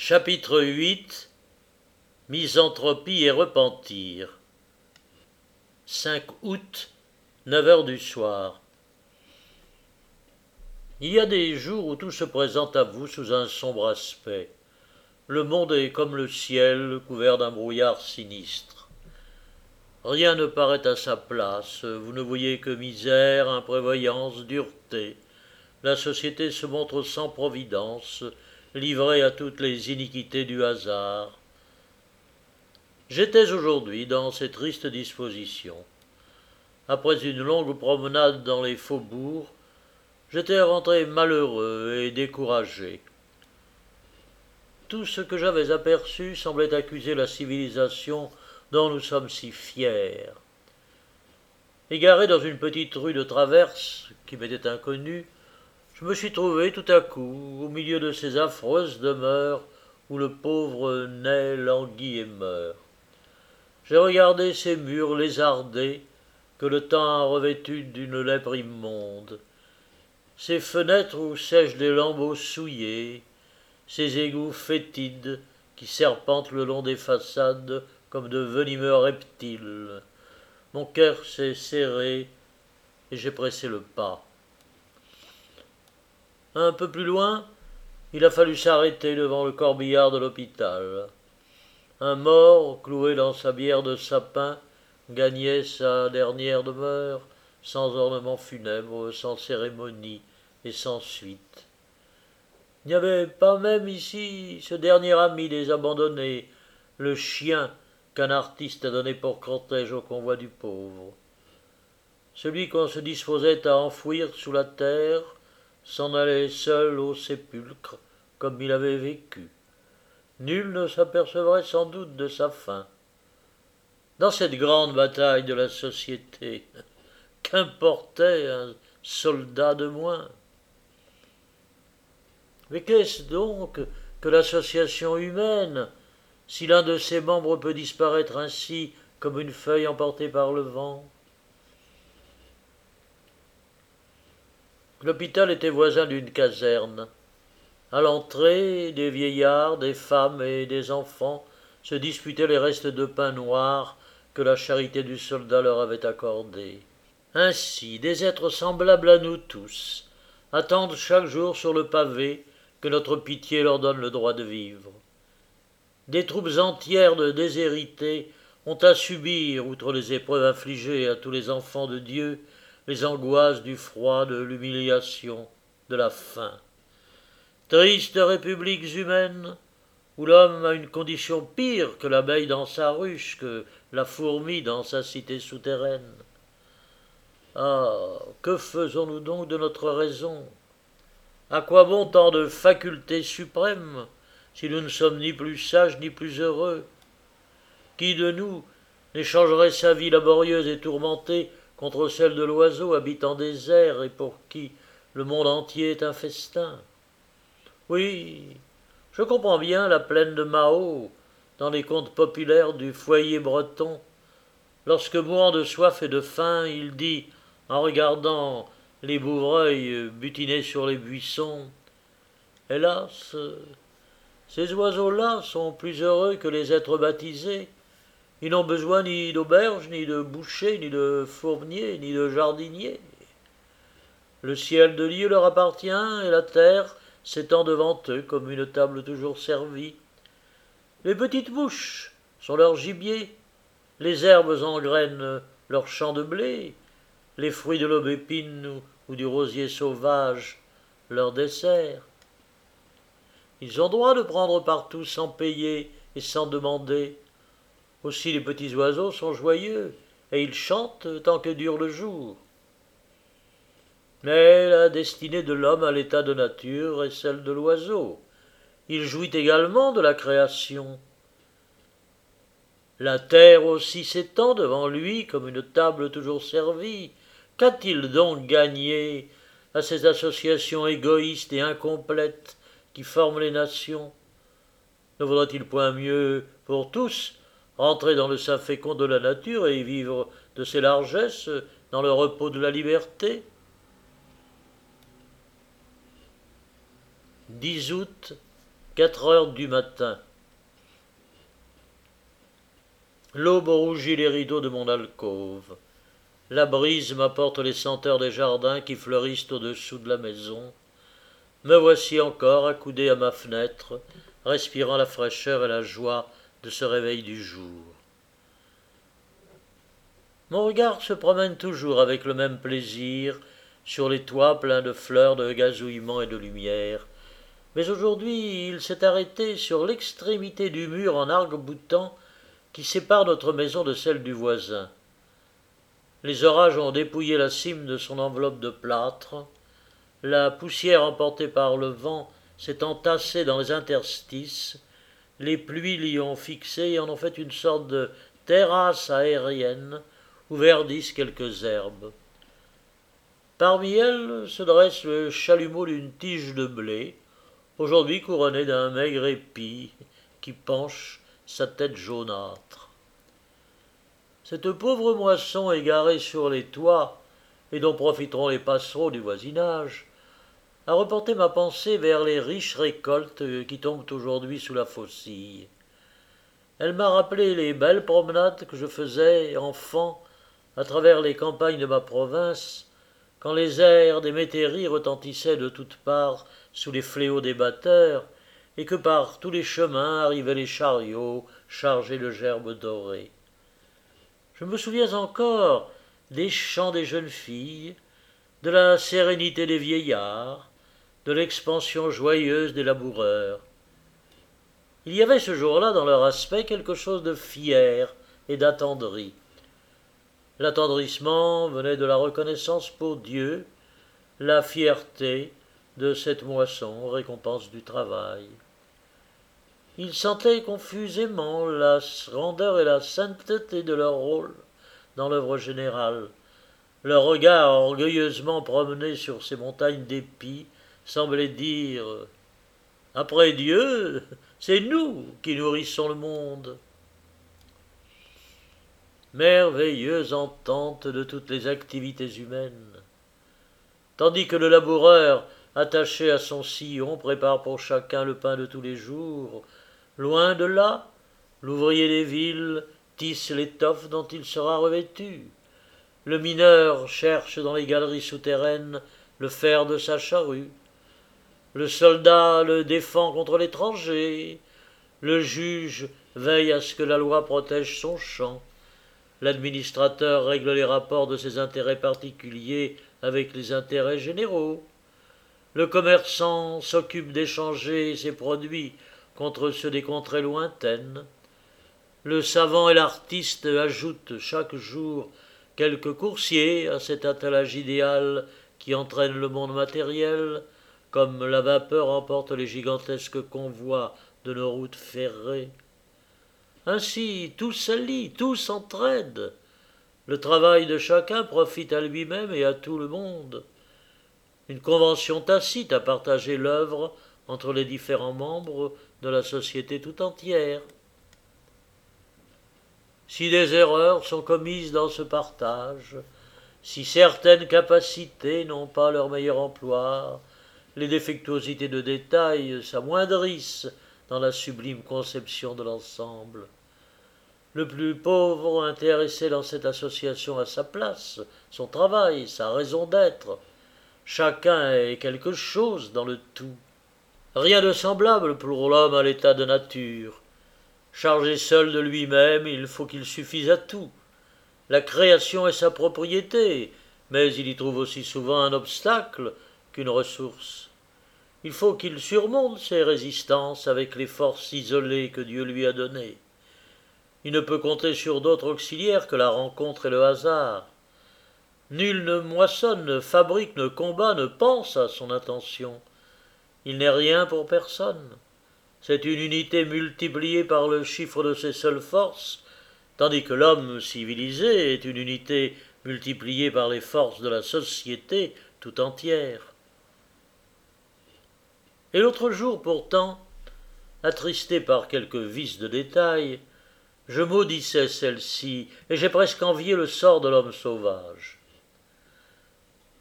Chapitre 8 Misanthropie et repentir. 5 août, 9 heures du soir. Il y a des jours où tout se présente à vous sous un sombre aspect. Le monde est comme le ciel, couvert d'un brouillard sinistre. Rien ne paraît à sa place, vous ne voyez que misère, imprévoyance, dureté. La société se montre sans providence, livrée à toutes les iniquités du hasard. J'étais aujourd'hui dans ces tristes dispositions. Après une longue promenade dans les faubourgs, j'étais rentré malheureux et découragé. Tout ce que j'avais aperçu semblait accuser la civilisation dont nous sommes si fiers. Égaré dans une petite rue de traverse qui m'était inconnue, je me suis trouvé tout à coup au milieu de ces affreuses demeures où le pauvre naît, languit et meurt. J'ai regardé ces murs lézardés que le temps a revêtus d'une lèpre immonde, ces fenêtres où sèchent des lambeaux souillés, ces égouts fétides qui serpentent le long des façades comme de venimeux reptiles. Mon cœur s'est serré et j'ai pressé le pas. Un peu plus loin, il a fallu s'arrêter devant le corbillard de l'hôpital. Un mort, cloué dans sa bière de sapin, gagnait sa dernière demeure, sans ornement funèbre, sans cérémonie et sans suite. Il n'y avait pas même ici ce dernier ami des abandonnés, le chien qu'un artiste a donné pour cortège au convoi du pauvre. Celui qu'on se disposait à enfouir sous la terre s'en allait seul au sépulcre, comme il avait vécu. Nul ne s'apercevrait sans doute de sa fin. Dans cette grande bataille de la société, qu'importait un soldat de moins? Mais qu'est-ce donc que l'association humaine, si l'un de ses membres peut disparaître ainsi comme une feuille emportée par le vent? L'hôpital était voisin d'une caserne. À l'entrée, des vieillards, des femmes et des enfants se disputaient les restes de pain noir que la charité du soldat leur avait accordés. Ainsi, des êtres semblables à nous tous attendent chaque jour sur le pavé que notre pitié leur donne le droit de vivre. Des troupes entières de déshérités ont à subir, outre les épreuves infligées à tous les enfants de Dieu, les angoisses du froid, de l'humiliation, de la faim. Tristes républiques humaines, où l'homme a une condition pire que l'abeille dans sa ruche, que la fourmi dans sa cité souterraine. Ah, que faisons-nous donc de notre raison? À quoi bon tant de facultés suprêmes, si nous ne sommes ni plus sages ni plus heureux? Qui de nous n'échangerait sa vie laborieuse et tourmentée contre celle de l'oiseau habitant des airs et pour qui le monde entier est un festin? Oui, je comprends bien la plaine de Mao dans les contes populaires du foyer breton, lorsque mourant de soif et de faim, il dit, en regardant les bouvreuils butinés sur les buissons, « Hélas, ces oiseaux-là sont plus heureux que les êtres baptisés. Ils n'ont besoin ni d'auberge, ni de boucher, ni de fournier, ni de jardinier. Le ciel de Dieu leur appartient et la terre s'étend devant eux comme une table toujours servie. Les petites mouches sont leur gibier, les herbes engrainent leurs champs de blé, les fruits de l'aubépine ou du rosier sauvage leur dessert. Ils ont droit de prendre partout sans payer et sans demander. Aussi les petits oiseaux sont joyeux, et ils chantent tant que dure le jour. Mais la destinée de l'homme à l'état de nature est celle de l'oiseau. Il jouit également de la création. La terre aussi s'étend devant lui comme une table toujours servie. Qu'a-t-il donc gagné à ces associations égoïstes et incomplètes qui forment les nations? Ne vaudrait-il point mieux pour tous rentrer dans le sein fécond de la nature et vivre de ses largesses dans le repos de la liberté? 10 août 4 heures du matin. L'aube rougit les rideaux de mon alcôve. La brise m'apporte les senteurs des jardins qui fleurissent au-dessous de la maison. Me voici encore accoudé à ma fenêtre, respirant la fraîcheur et la joie de ce réveil du jour. Mon regard se promène toujours avec le même plaisir sur les toits pleins de fleurs, de gazouillements et de lumière, mais aujourd'hui il s'est arrêté sur l'extrémité du mur en arc-boutant qui sépare notre maison de celle du voisin. Les orages ont dépouillé la cime de son enveloppe de plâtre, la poussière emportée par le vent s'est entassée dans les interstices, les pluies l'y ont fixée et en ont fait une sorte de terrasse aérienne où verdissent quelques herbes. Parmi elles se dresse le chalumeau d'une tige de blé, aujourd'hui couronné d'un maigre épi qui penche sa tête jaunâtre. Cette pauvre moisson égarée sur les toits, et dont profiteront les passereaux du voisinage, a reporté ma pensée vers les riches récoltes qui tombent aujourd'hui sous la faucille. Elle m'a rappelé les belles promenades que je faisais, enfant, à travers les campagnes de ma province, quand les airs des métairies retentissaient de toutes parts sous les fléaux des batteurs, et que par tous les chemins arrivaient les chariots chargés de gerbes dorées. Je me souviens encore des chants des jeunes filles, de la sérénité des vieillards, de l'expansion joyeuse des laboureurs. Il y avait ce jour-là dans leur aspect quelque chose de fier et d'attendri. L'attendrissement venait de la reconnaissance pour Dieu, la fierté de cette moisson, récompense du travail. Ils sentaient confusément la grandeur et la sainteté de leur rôle dans l'œuvre générale. Leur regard orgueilleusement promené sur ces montagnes d'épis semblait dire « Après Dieu, c'est nous qui nourrissons le monde ». Merveilleuse entente de toutes les activités humaines. Tandis que le laboureur, attaché à son sillon, prépare pour chacun le pain de tous les jours, loin de là, l'ouvrier des villes tisse l'étoffe dont il sera revêtu. Le mineur cherche dans les galeries souterraines le fer de sa charrue. Le soldat le défend contre l'étranger. Le juge veille à ce que la loi protège son champ. L'administrateur règle les rapports de ses intérêts particuliers avec les intérêts généraux. Le commerçant s'occupe d'échanger ses produits contre ceux des contrées lointaines. Le savant et l'artiste ajoutent chaque jour quelques coursiers à cet attelage idéal qui entraîne le monde matériel, comme la vapeur emporte les gigantesques convois de nos routes ferrées. Ainsi, tout s'allie, tout s'entraide. Le travail de chacun profite à lui-même et à tout le monde. Une convention tacite a partagé l'œuvre entre les différents membres de la société tout entière. Si des erreurs sont commises dans ce partage, si certaines capacités n'ont pas leur meilleur emploi, les défectuosités de détail s'amoindrissent dans la sublime conception de l'ensemble. Le plus pauvre intéressé dans cette association a sa place, son travail, sa raison d'être. Chacun est quelque chose dans le tout. Rien de semblable pour l'homme à l'état de nature. Chargé seul de lui-même, il faut qu'il suffise à tout. La création est sa propriété, mais il y trouve aussi souvent un obstacle qu'une ressource. Il faut qu'il surmonte ses résistances avec les forces isolées que Dieu lui a données. Il ne peut compter sur d'autres auxiliaires que la rencontre et le hasard. Nul ne moissonne, ne fabrique, ne combat, ne pense à son intention. Il n'est rien pour personne. C'est une unité multipliée par le chiffre de ses seules forces, tandis que l'homme civilisé est une unité multipliée par les forces de la société tout entière. Et l'autre jour, pourtant, attristé par quelques vices de détail, je maudissais celle-ci, et j'ai presque envié le sort de l'homme sauvage.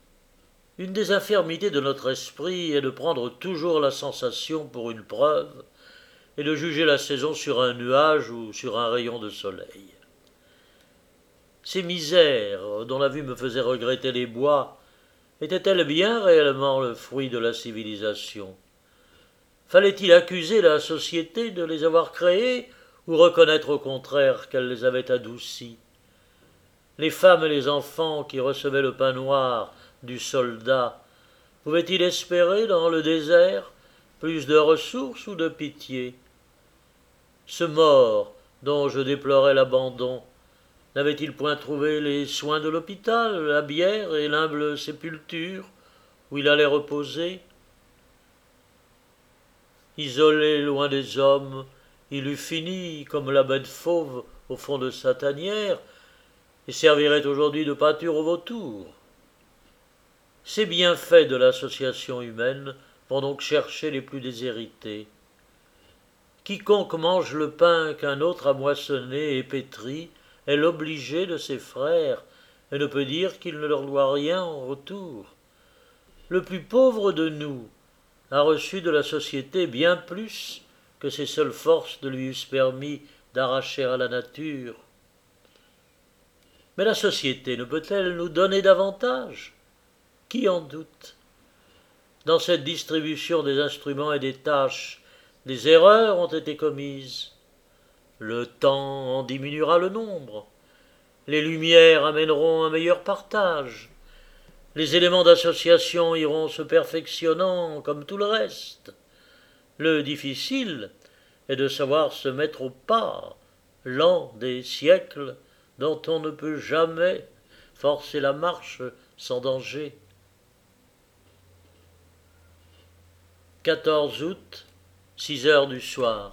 Une des infirmités de notre esprit est de prendre toujours la sensation pour une preuve, et de juger la saison sur un nuage ou sur un rayon de soleil. Ces misères, dont la vue me faisait regretter les bois, étaient-elles bien réellement le fruit de la civilisation? Fallait-il accuser la société de les avoir créées ou reconnaître au contraire qu'elle les avait adoucis? Les femmes et les enfants qui recevaient le pain noir du soldat pouvaient-ils espérer dans le désert plus de ressources ou de pitié? Ce mort dont je déplorais l'abandon, n'avait-il point trouvé les soins de l'hôpital, la bière et l'humble sépulture où il allait reposer? Isolé loin des hommes, il eût fini comme la bête fauve au fond de sa tanière et servirait aujourd'hui de pâture aux vautours. Ces bienfaits de l'association humaine vont donc chercher les plus déshérités. Quiconque mange le pain qu'un autre a moissonné et pétri est l'obligé de ses frères et ne peut dire qu'il ne leur doit rien en retour. Le plus pauvre de nous a reçu de la société bien plus que ses seules forces ne lui eussent permis d'arracher à la nature. Mais la société ne peut-elle nous donner davantage? Qui en doute? Dans cette distribution des instruments et des tâches, des erreurs ont été commises. Le temps en diminuera le nombre. Les lumières amèneront un meilleur partage. Les éléments d'association iront se perfectionnant comme tout le reste. Le difficile est de savoir se mettre au pas, lent des siècles dont on ne peut jamais forcer la marche sans danger. 14 août, 6 heures du soir.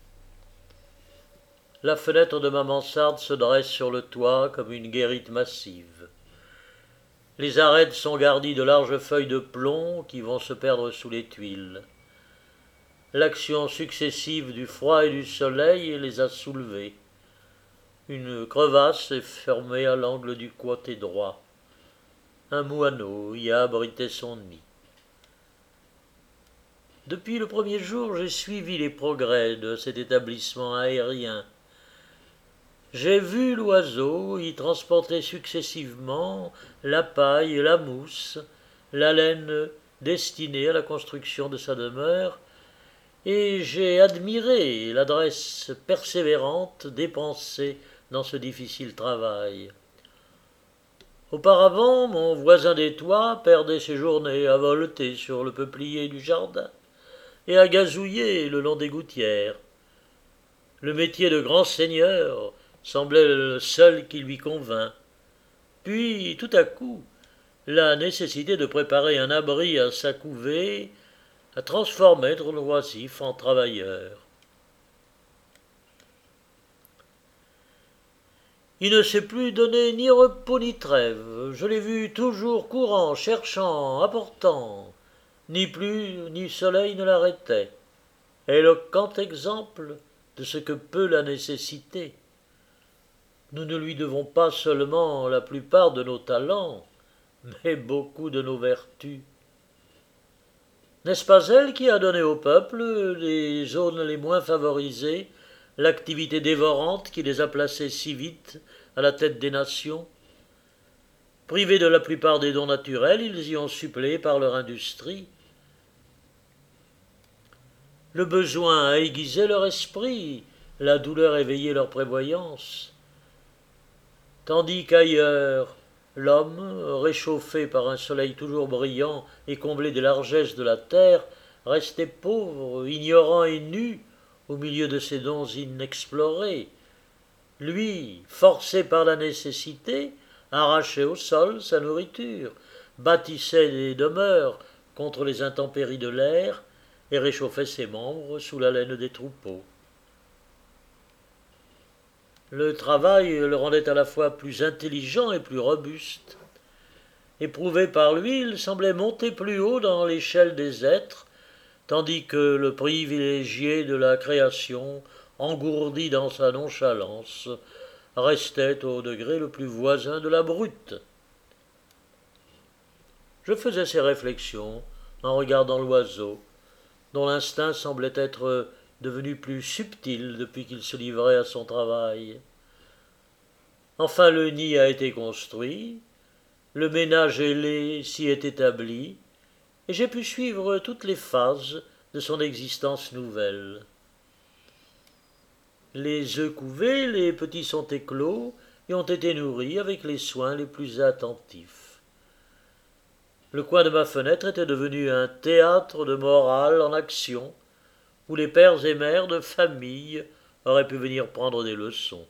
La fenêtre de ma mansarde se dresse sur le toit comme une guérite massive. Les arêtes sont garnies de larges feuilles de plomb qui vont se perdre sous les tuiles. L'action successive du froid et du soleil les a soulevées. Une crevasse est fermée à l'angle du côté droit. Un moineau y a abrité son nid. Depuis le premier jour, j'ai suivi les progrès de cet établissement aérien. J'ai vu l'oiseau y transporter successivement la paille et la mousse, la laine destinée à la construction de sa demeure, et j'ai admiré l'adresse persévérante dépensée dans ce difficile travail. Auparavant, mon voisin des toits perdait ses journées à voleter sur le peuplier du jardin et à gazouiller le long des gouttières. Le métier de grand seigneur semblait le seul qui lui convînt. Puis, tout à coup, la nécessité de préparer un abri à sa couvée a transformé notre oisif en travailleur. Il ne s'est plus donné ni repos ni trêve. Je l'ai vu toujours courant, cherchant, apportant. Ni pluie ni soleil ne l'arrêtait. Éloquent exemple de ce que peut la nécessité. Nous ne lui devons pas seulement la plupart de nos talents, mais beaucoup de nos vertus. N'est-ce pas elle qui a donné au peuple, des zones les moins favorisées, l'activité dévorante qui les a placés si vite à la tête des nations? Privés de la plupart des dons naturels, ils y ont suppléé par leur industrie. Le besoin a aiguisé leur esprit, la douleur éveillé leur prévoyance. Tandis qu'ailleurs, l'homme, réchauffé par un soleil toujours brillant et comblé des largesses de la terre, restait pauvre, ignorant et nu au milieu de ses dons inexplorés. Lui, forcé par la nécessité, arrachait au sol sa nourriture, bâtissait des demeures contre les intempéries de l'air et réchauffait ses membres sous la laine des troupeaux. Le travail le rendait à la fois plus intelligent et plus robuste. Éprouvé par lui, il semblait monter plus haut dans l'échelle des êtres, tandis que le privilégié de la création, engourdi dans sa nonchalance, restait au degré le plus voisin de la brute. Je faisais ces réflexions en regardant l'oiseau, dont l'instinct semblait être devenu plus subtil depuis qu'il se livrait à son travail. Enfin le nid a été construit, le ménage ailé s'y est établi, et j'ai pu suivre toutes les phases de son existence nouvelle. Les œufs couvés, les petits sont éclos et ont été nourris avec les soins les plus attentifs. Le coin de ma fenêtre était devenu un théâtre de morale en action, où les pères et mères de famille auraient pu venir prendre des leçons.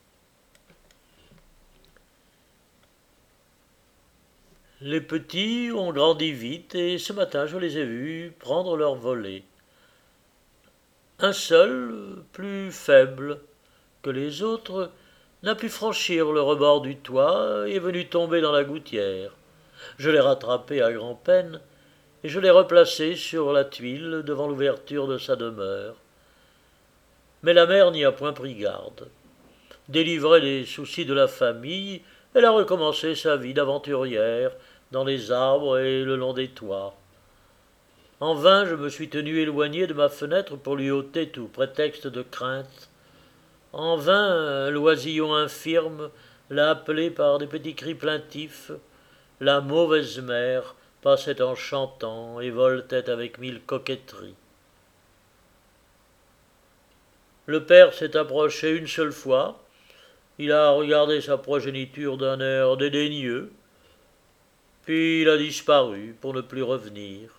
Les petits ont grandi vite et ce matin je les ai vus prendre leur volée. Un seul, plus faible que les autres, n'a pu franchir le rebord du toit et est venu tomber dans la gouttière. Je l'ai rattrapé à grand-peine et je l'ai replacé sur la tuile devant l'ouverture de sa demeure. Mais la mère n'y a point pris garde. Délivrée des soucis de la famille, elle a recommencé sa vie d'aventurière dans les arbres et le long des toits. En vain je me suis tenu éloigné de ma fenêtre pour lui ôter tout prétexte de crainte. En vain un loisillon infirme l'a appelé par des petits cris plaintifs. La mauvaise mère passait en chantant et voltait avec mille coquetteries. Le père s'est approché une seule fois. Il a regardé sa progéniture d'un air dédaigneux, puis il a disparu pour ne plus revenir.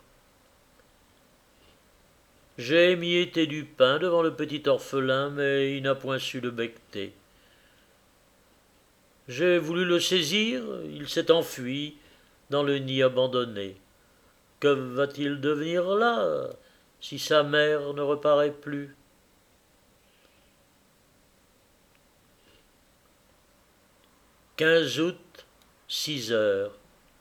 J'ai émietté du pain devant le petit orphelin, mais il n'a point su le becqueter. J'ai voulu le saisir, il s'est enfui dans le nid abandonné. Que va-t-il devenir là, si sa mère ne reparaît plus? 15 août, 6 heures.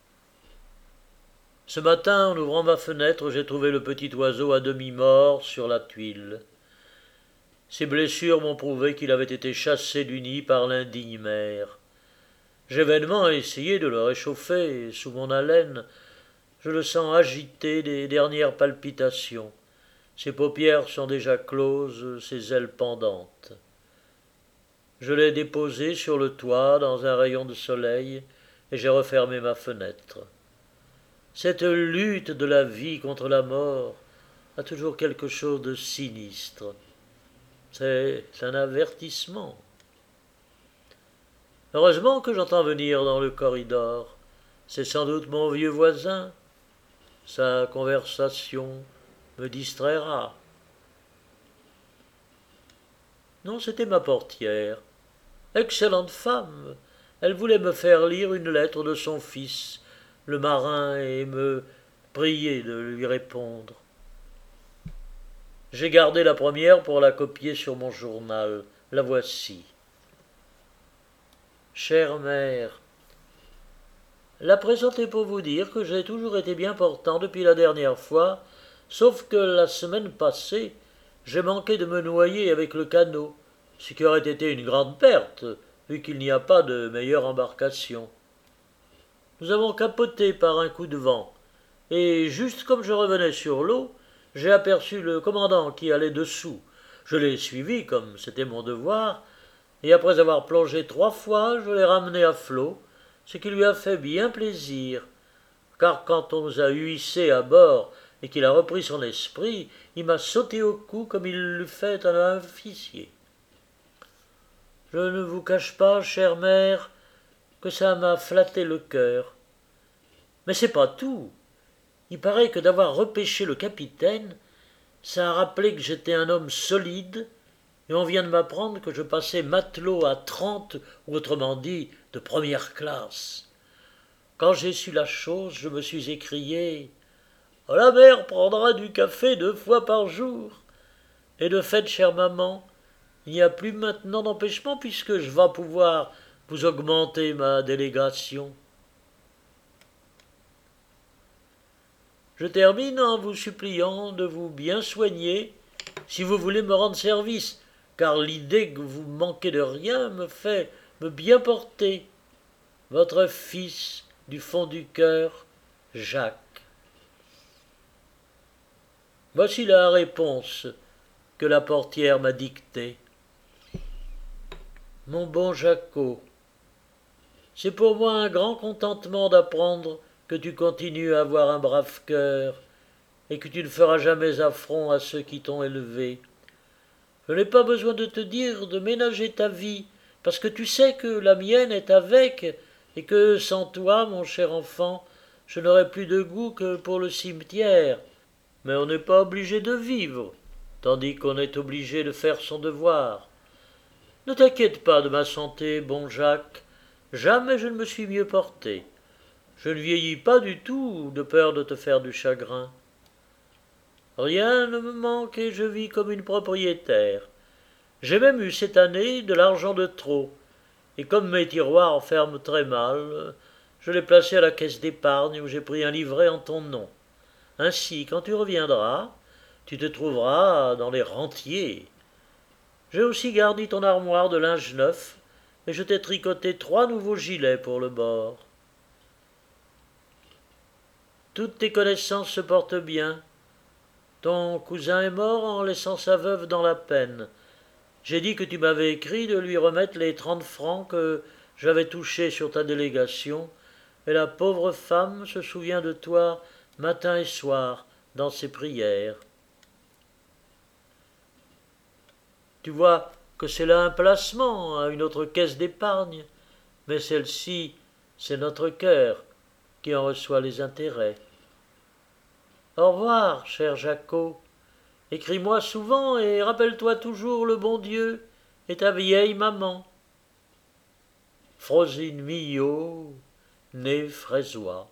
Ce matin, en ouvrant ma fenêtre, j'ai trouvé le petit oiseau à demi-mort sur la tuile. Ses blessures m'ont prouvé qu'il avait été chassé du nid par l'indigne mère. J'ai vainement essayé de le réchauffer sous mon haleine. Je le sens agité des dernières palpitations. Ses paupières sont déjà closes, ses ailes pendantes. Je l'ai déposé sur le toit dans un rayon de soleil et j'ai refermé ma fenêtre. Cette lutte de la vie contre la mort a toujours quelque chose de sinistre. C'est un avertissement. Heureusement que j'entends venir dans le corridor. C'est sans doute mon vieux voisin. Sa conversation me distraira. Non, c'était ma portière. Excellente femme. Elle voulait me faire lire une lettre de son fils, le marin, et me prier de lui répondre. J'ai gardé la première pour la copier sur mon journal. La voici. Chère mère, la présente est pour vous dire que j'ai toujours été bien portant depuis la dernière fois, sauf que la semaine passée, j'ai manqué de me noyer avec le canot, ce qui aurait été une grande perte, vu qu'il n'y a pas de meilleure embarcation. Nous avons capoté par un coup de vent, et juste comme je revenais sur l'eau, j'ai aperçu le commandant qui allait dessous. Je l'ai suivi, comme c'était mon devoir, et après avoir plongé 3 fois, je l'ai ramené à flot, ce qui lui a fait bien plaisir, car quand on nous a huissés à bord et qu'il a repris son esprit, il m'a sauté au cou comme il l'eût fait à un officier. Je ne vous cache pas, chère mère, que ça m'a flatté le cœur. Mais c'est pas tout. Il paraît que d'avoir repêché le capitaine, ça a rappelé que j'étais un homme solide, et on vient de m'apprendre que je passais matelot à 30, ou autrement dit, de première classe. Quand j'ai su la chose, je me suis écrié « La mère prendra du café 2 fois par jour. Et de fait, chère maman, il n'y a plus maintenant d'empêchement puisque je vais pouvoir vous augmenter ma délégation. » Je termine en vous suppliant de vous bien soigner si vous voulez me rendre service, car l'idée que vous manquez de rien me fait me bien porter. Votre fils du fond du cœur, Jacques. Voici la réponse que la portière m'a dictée. Mon bon Jaco, c'est pour moi un grand contentement d'apprendre que tu continues à avoir un brave cœur et que tu ne feras jamais affront à ceux qui t'ont élevé. Je n'ai pas besoin de te dire de ménager ta vie, parce que tu sais que la mienne est avec, et que sans toi, mon cher enfant, je n'aurais plus de goût que pour le cimetière. Mais on n'est pas obligé de vivre, tandis qu'on est obligé de faire son devoir. Ne t'inquiète pas de ma santé, bon Jacques, jamais je ne me suis mieux porté. Je ne vieillis pas du tout de peur de te faire du chagrin. Rien ne me manque et je vis comme une propriétaire. J'ai même eu cette année de l'argent de trop, et comme mes tiroirs ferment très mal, je l'ai placé à la caisse d'épargne où j'ai pris un livret en ton nom. Ainsi, quand tu reviendras, tu te trouveras dans les rentiers. J'ai aussi garni ton armoire de linge neuf, et je t'ai tricoté 3 nouveaux gilets pour le bord. Toutes tes connaissances se portent bien. Ton cousin est mort en laissant sa veuve dans la peine. J'ai dit que tu m'avais écrit de lui remettre les 30 francs que j'avais touchés sur ta délégation, et la pauvre femme se souvient de toi matin et soir dans ses prières. Tu vois que c'est là un placement à une autre caisse d'épargne, mais celle-ci, c'est notre cœur qui en reçoit les intérêts. Au revoir, cher Jaco. Écris-moi souvent et rappelle-toi toujours le bon Dieu et ta vieille maman. Frosine Millot, née Frésois.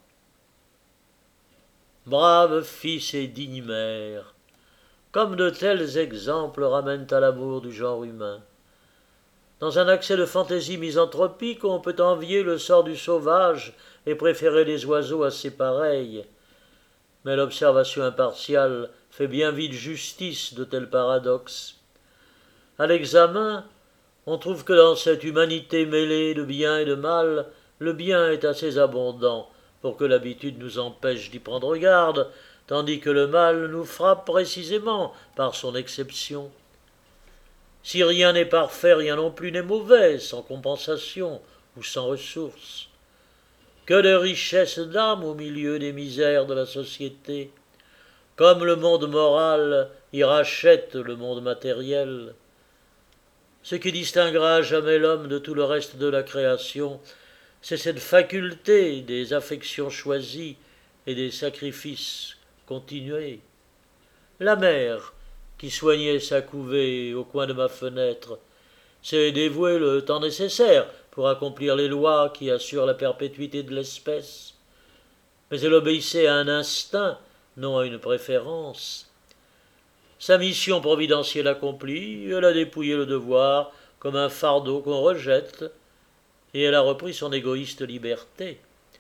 Brave fils et digne mère, comme de tels exemples ramènent à l'amour du genre humain. Dans un accès de fantaisie misanthropique, on peut envier le sort du sauvage et préférer les oiseaux à ses pareils. Mais l'observation impartiale fait bien vite justice de tels paradoxes. À l'examen, on trouve que dans cette humanité mêlée de bien et de mal, le bien est assez abondant pour que l'habitude nous empêche d'y prendre garde, tandis que le mal nous frappe précisément par son exception. Si rien n'est parfait, rien non plus n'est mauvais, sans compensation ou sans ressources. Que de richesses d'âme au milieu des misères de la société. Comme le monde moral y rachète le monde matériel. Ce qui distinguera jamais l'homme de tout le reste de la création, c'est cette faculté des affections choisies et des sacrifices continués. La mère, qui soignait sa couvée au coin de ma fenêtre, s'est dévouée le temps nécessaire pour accomplir les lois qui assurent la perpétuité de l'espèce. Mais elle obéissait à un instinct, non à une préférence. Sa mission providentielle accomplie, elle a dépouillé le devoir comme un fardeau qu'on rejette, et elle a repris son égoïste liberté.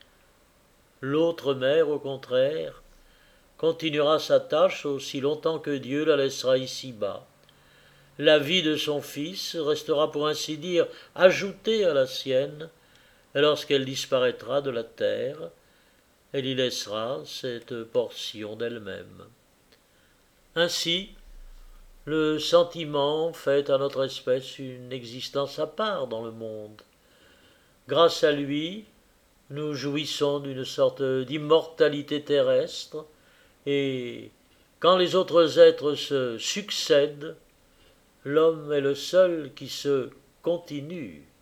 L'autre mère, au contraire, continuera sa tâche aussi longtemps que Dieu la laissera ici-bas. La vie de son fils restera pour ainsi dire ajoutée à la sienne, et lorsqu'elle disparaîtra de la terre, elle y laissera cette portion d'elle-même. Ainsi, le sentiment fait à notre espèce une existence à part dans le monde. Grâce à lui, nous jouissons d'une sorte d'immortalité terrestre, et quand les autres êtres se succèdent, l'homme est le seul qui se continue.